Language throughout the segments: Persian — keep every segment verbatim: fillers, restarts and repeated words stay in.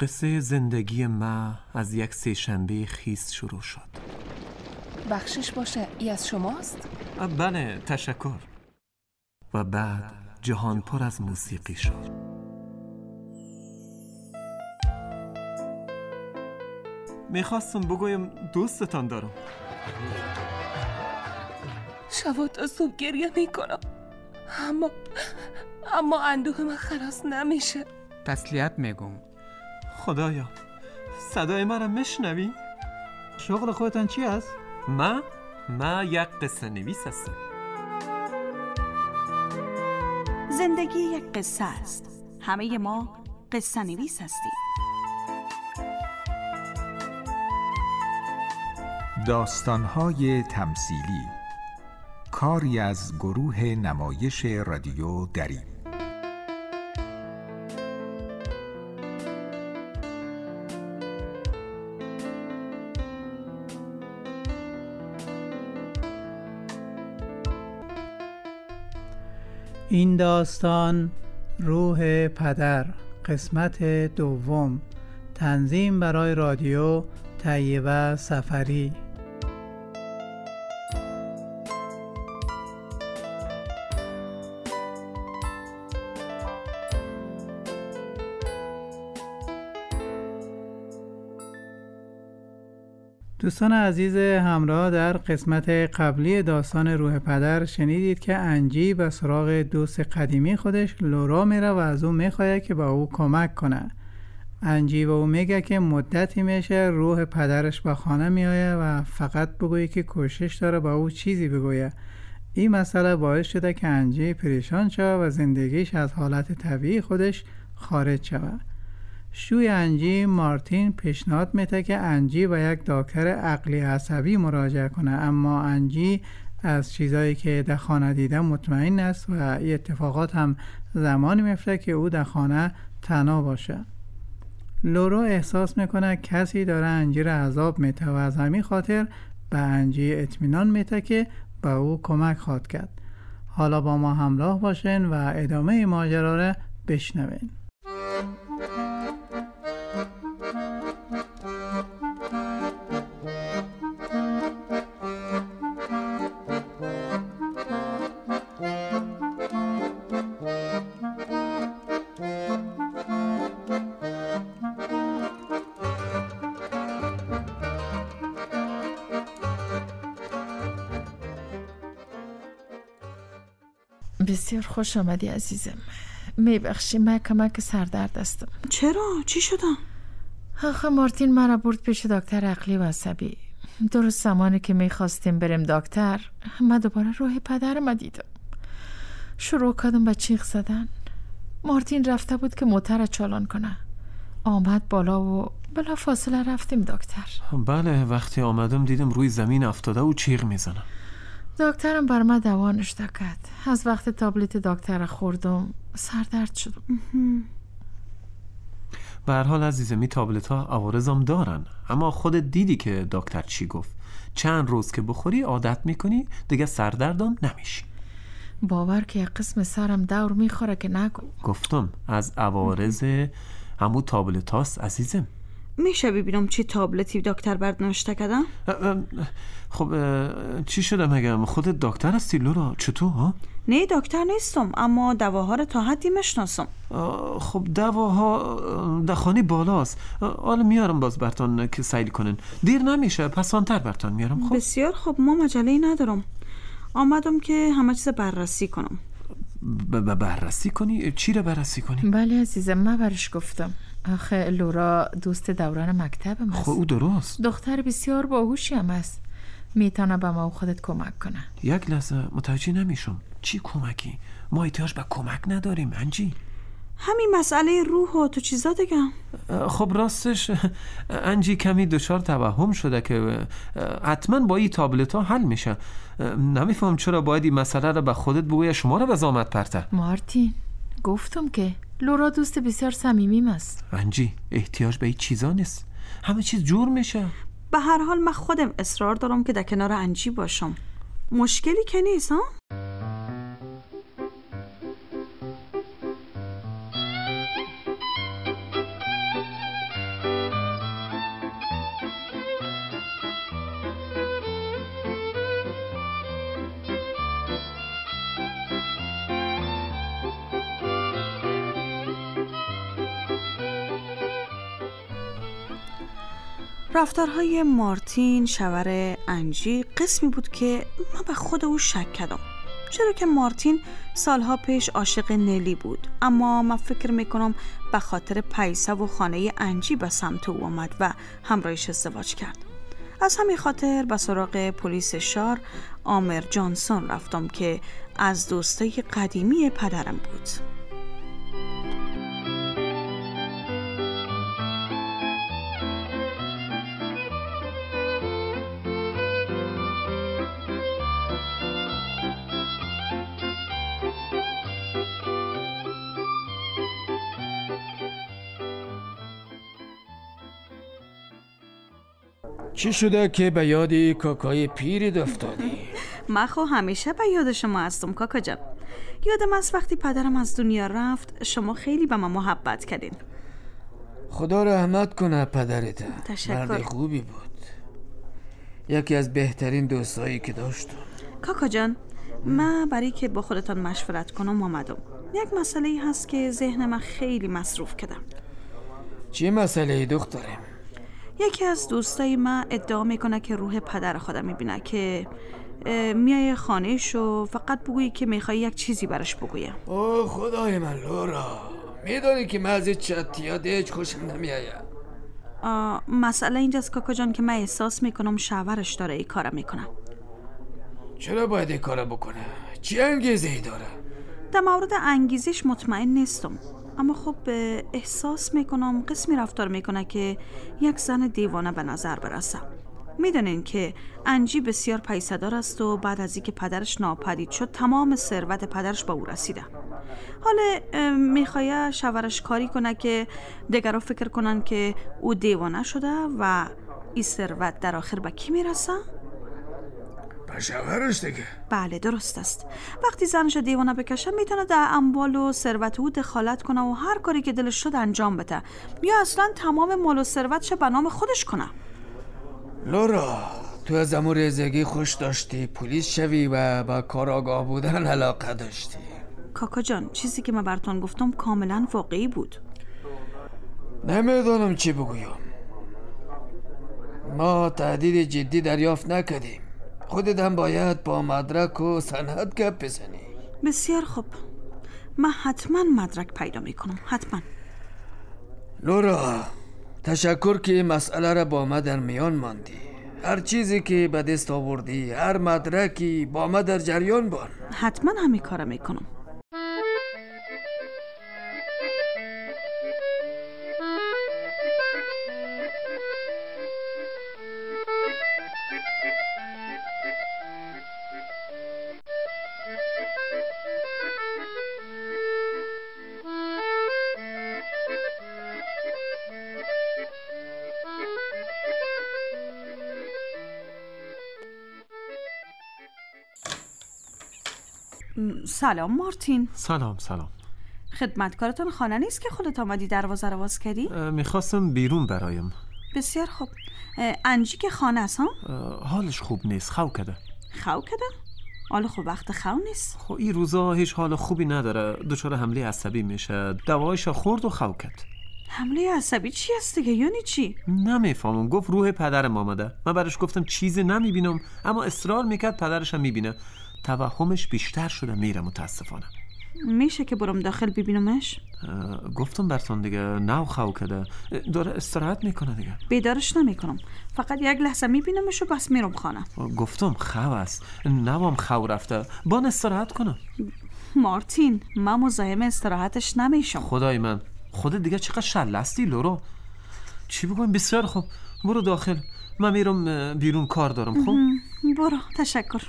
قصه زندگی ما از یک سه‌شنبه خیس شروع شد. بخشش باشه، ای از شماست؟ بله، تشکر. و بعد جهان پر از موسیقی شد. میخواستم بگویم دوستتان دارم. شبا تا صبح گریه میکنم، اما اما اندوه من خلاص نمیشه. تسلیت میگم. خدایا، صدای مرا میشنوی؟ شغل خودتان چی است؟ ما ما یک قصه نویس هستم. زندگی یک قصه است. همه ما قصه نویس هستیم. داستان‌های تمثیلی، کاری از گروه نمایش رادیو دری. این داستان روح پدر، قسمت دوم، تنظیم برای رادیو طیبه سفری. دوستان عزیز همراه، در قسمت قبلی داستان روح پدر شنیدید که انجی به سراغ دوست قدیمی خودش لورا میره و از او میخواد که به او کمک کنه. انجی به او میگه که مدتی میشه روح پدرش به خانه میآید و فقط بگویه که کوشش داره به او چیزی بگویه. این مسئله باعث شده که انجی پریشان شود و زندگیش از حالت طبیعی خودش خارج شود. شوی انجی مارتین پیشنهاد میده که انجی به یک دکتر عقلی عصبی مراجعه کنه، اما انجی از چیزایی که در خانه دیده مطمئن است و این اتفاقات هم زمانی میفته که او در خانه تنها باشه. لورا احساس میکنه کسی داره انجی را عذاب میده و از همین خاطر به انجی اطمینان میده که به او کمک خواهد کرد. حالا با ما همراه باشین و ادامه ماجرا را بشنوین. بسیار خوش آمدی عزیزم. میبخشی، من کمک سردرد هستم. چرا؟ چی شدم؟ آخه مارتین مرا برد پیش دکتر عقلی و عصبی. درست زمانی که میخواستیم بریم دکتر، من دوباره روح پدرم دیدم. شروع کردم به چیخ زدن. مارتین رفته بود که موتر چالان کنه. آمد بالا و بلا فاصله رفتیم دکتر. بله، وقتی آمدم دیدم روی زمین افتاده و چیغ میزنه. دکترم بر من دوا نوشته کرد. از وقت تابلت دکتر خوردم سردرد شدم. به هر حال عزیزم، این تابلت ها عوارضم دارن، اما خودت دیدی که دکتر چی گفت. چند روز که بخوری عادت میکنی، دیگه سردردم نمیشی. باور که قسم سرم دور میخوره که نگو. گفتم از عوارض همون تابلت هاست عزیزم. میشه ببینم چی تابلتی دکتر برد نوشته کردم؟ خب چی شده مگه؟ خودت دکتر هستی لورا؟ چطور ها؟ نه دکتر نیستم، اما دواها رو تا حدی میشناسم. خب دواها دخانی بالاست. حالا میارم باز برتان که سیل کنن. دیر نمیشه، پسانتر برتان میارم. خب بسیار خب، ما مجله‌ای ندارم. آمدم که همه چیز بررسی کنم. ب- بررسی کنی؟ چی رو بررسی کنی؟ بله عزیزم، من برش گفتم. آخه لورا دوست دوران مکتبم است. خب او درست، دختر بسیار باهوشی هم است. میتونه به ما و خودت کمک کنه. یک لحظه متوجه نمیشم. چی کمکی؟ ما احتیاج به کمک نداریم انجی. همین مسئله روح و تو چیزا دیگه. خب راستش انجی کمی دچار توهم شده که حتما با این تابلت ها حل میشه. نمیفهم چرا باید این مسئله رو به خودت بگوی، شما رو به زحمت پرته. مارتین، گفتم که لورا دوست بسیار صمیمیم است. انجی احتیاج به این چیزا نیست، همه چیز جور میشه. به هر حال من خودم اصرار دارم که در کنار انجی باشم. مشکلی که نیست ها؟ رفتارهای مارتین شوهر انجی قسمی بود که من به خود او شک کردم، چرا که مارتین سالها پیش عاشق نلی بود، اما من فکر میکنم به خاطر پیسه و خانه انجی به سمت او آمد و همراهش ازدواج کرد. از همین خاطر به سراغ پلیس شهر آمر جانسون رفتم که از دوستای قدیمی پدرم بود. چی شده که به یادی کاکای پیری افتادی؟ من خو همیشه به یاد شما هستم کاکا جان. یادم از وقتی پدرم از دنیا رفت شما خیلی به من محبت کردین. خدا رحمت کنه پدرت. تشکر. مرد خوبی بود، یکی از بهترین دوستایی که داشتم. کاکا جان، من برای که با خودتان مشورت کنم آمدم. یک مسئله هست که ذهن من خیلی مصروف کردم. چی مسئله ای دخترم؟ یکی از دوستای من ادعا میکنه که روح پدر خودم میبینه که میای خانهش و فقط بگویی که میخوای یک چیزی براش بگویم. اوه خدای من لورا، میدانی که من از این چتیات هیچ خوشم نمیآید. مسئله اینجاست کاکا جان که من احساس میکنم شوهرش داره این کارو میکنه. چرا باید این کارو بکنه؟ چی انگیزه ای داره؟ در مورد انگیزش مطمئن نیستم، اما خب احساس میکنم قسمی رفتار میکنه که یک زن دیوانه به نظر برسه. میدونین که انجی بسیار پیسه‌دار است و بعد از اینکه پدرش ناپدید شد تمام ثروت پدرش به او رسیده. حالا میخواد شوهرش کاری کنه که دیگرها فکر کنن که او دیوانه شده و این ثروت در آخر به کی میرسه؟ به شوهرش دیگه. بله درست است. وقتی زنش دیوانه بکشه میتونه در اموال و ثروت او دخالت کنه و هر کاری که دلش شد انجام بده، یا اصلا تمام مال و ثروتش به نام خودش کنه. لورا، تو از امور رزگی خوش داشتی پلیس شوی و با کار آگاه بودن علاقه داشتی. کاکا جان، چیزی که من براتون گفتم کاملا واقعی بود. نمیدونم چی بگویم. ما تهدید جدی دریافت نکردیم. خودت هم باید با مدرک و سند گپ بزنی. بسیار خوب، من حتما مدرک پیدا میکنم، حتما. لورا، تشکر که مسئله را با ما در میان ماندی. هر چیزی که به دست آوردی، هر مدرکی با ما در جریان بان. حتما همین کارا میکنم. سلام مارتین. سلام سلام. خدمتکارتون خانه نیست که خودت آمدی دروازه رو باز کردی؟ میخواستم بیرون برایم. بسیار خوب. انجی که خانه است ها؟ حالش خوب نیست، خو کده. خو کده؟ حالا خب وقت خو نیست. خب این روزا هیچ حال خوبی نداره، دچار حمله عصبی میشه. دوایش خورد و خو کد. حمله عصبی چی است دیگه؟ یعنی چی؟ نمیفهمم. گفت روح پدرم آمده. من برش گفتم چیزی نمیبینم، اما اصرار میکرد پدرش هم میبینه. توهمش بیشتر شده، میره متاسفانه. میشه که برم داخل ببینمش؟ گفتم براتون دیگه، نو خو کده، داره استراحت میکنه دیگه. بیدارش نمیکنم، فقط یک لحظه میبینمش و بس میرم خانه. گفتم خو است، نوام خو رفته، بان استراحت کنم. مارتین، من مزاحم استراحتش نمیشم. خدای من، خودت دیگه چقدر شلستی لورو. چی بگویم؟ بسیار خوب، برو داخل، من میرم بیرون کار دارم. خب برو. تشکر.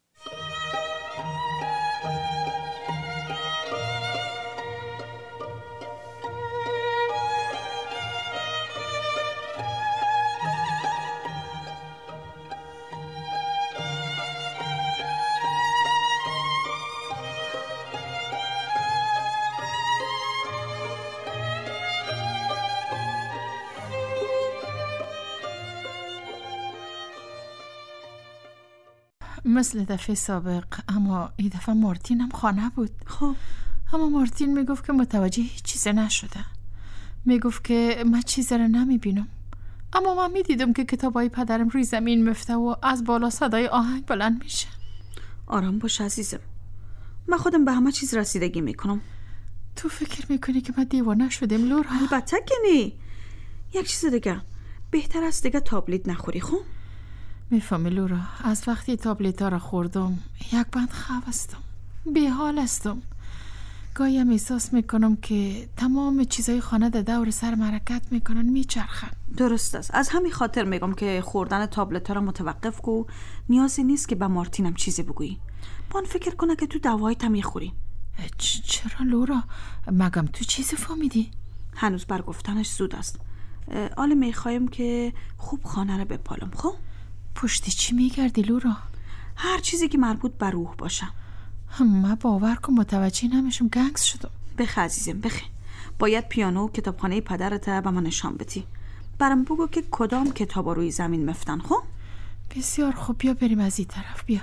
مثل دفعه سابق، اما این دفعه مارتین هم خانه بود. خب اما مارتین میگفت که متوجه هیچ چیز نشده. میگفت که من چیزی را نمیبینم. اما من میدیدم که کتابای پدرم روی زمین میفته و از بالا صدای آهنگ بلند میشه. آرام باش عزیزم، من خودم به همه چیز رسیدگی میکنم. تو فکر میکنی که ما دیوانه شدیم لورا؟ البته که نی. یک چیز دیگه، بهتر است دیگه تابلت نخوری. خب میفهمی لورا، از وقتی تابلت ها را خوردم یک بند خواب هستم، بیحال هستم. گاهی هم احساس میکنم که تمام چیزای خانه در دور سر حرکت میکنن، میچرخن. درست است. از همین خاطر میگم که خوردن تابلت ها را متوقف کو. نیازی نیست که به مارتینم چیزی بگویی. بان فکر کنه که تو دوایی تا میخوری. چرا لورا؟ مگم تو چیزی فهمیدی؟ هنوز بر گفتنش زود است. آله میخوایم که خوب خانه را بپالم. خب پشت چی میگردی لورا؟ هر چیزی که مربوط به روح باشه. من باور کن متوجه نمیشم، گنگس شدم. بخ عزیزم بخ. باید پیانو و کتابخانه پدرت به من نشان بدی. برام بگو که کدام کتابا روی زمین مفتن. خب بسیار خوب، بیا بریم از این طرف. بیا.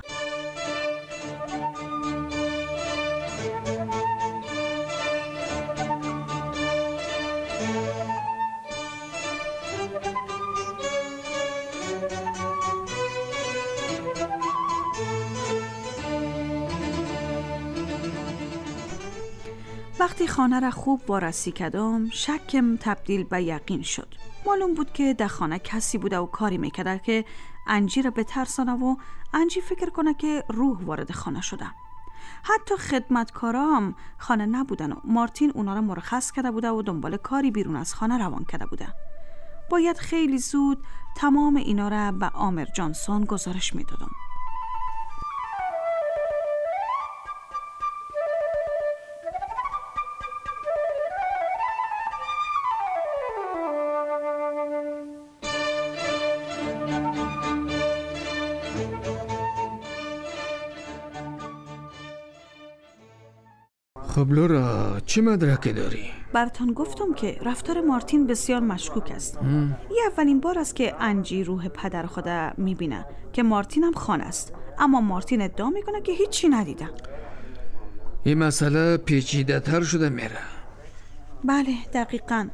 وقتی خانه را خوب وارسی کردم، شکم تبدیل به یقین شد. معلوم بود که در خانه کسی بوده و کاری میکرده که انجی را بترسانه و انجی فکر کنه که روح وارد خانه شده. حتی خدمتکارا هم خانه نبودن و مارتین اونا را مرخص کرده بوده و دنبال کاری بیرون از خانه روان کرده بوده. باید خیلی زود تمام اینا را به آمر جانسون گزارش میدادم. خب لورا، چه مدرکی داری؟ براتون گفتم که رفتار مارتین بسیار مشکوک است. یه اولین بار است که انجی روح پدر خدا میبینه که مارتین هم خانه است، اما مارتین ادعا میکنه که هیچی ندیده. این مسئله پیچیده تر شده میره. بله دقیقاً.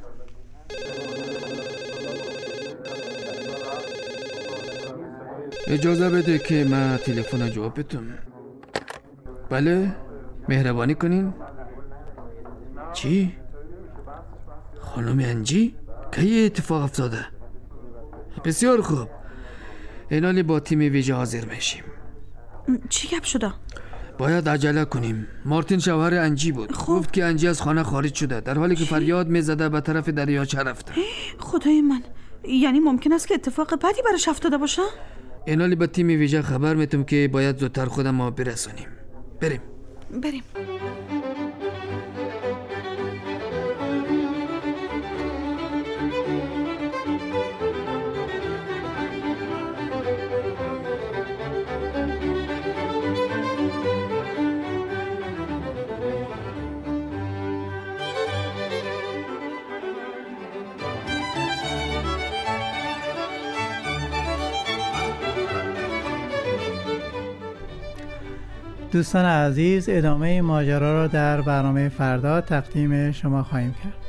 اجازه بده که من تلفن جواب بدم. بله، مهربانی کنین. چی؟ خانم انجی؟ کی اتفاق افتاده؟ بسیار خوب، اینالی با تیم ویژه حاضر میشیم. چی گپ شده؟ باید عجله کنیم. مارتین شوهر انجی بود. خب. گفت که انجی از خانه خارج شده در حالی که فریاد میزده به طرف دریاچه رفته. خدای من، یعنی ممکن است که اتفاق بدی براش افتاده باشه؟ اینالی با تیم ویژه خبر میتونم که باید زودتر خودم ما برسونیم. بریم بریم. دوستان عزیز، ادامه ماجرا را در برنامه فردا تقدیم شما خواهیم کرد.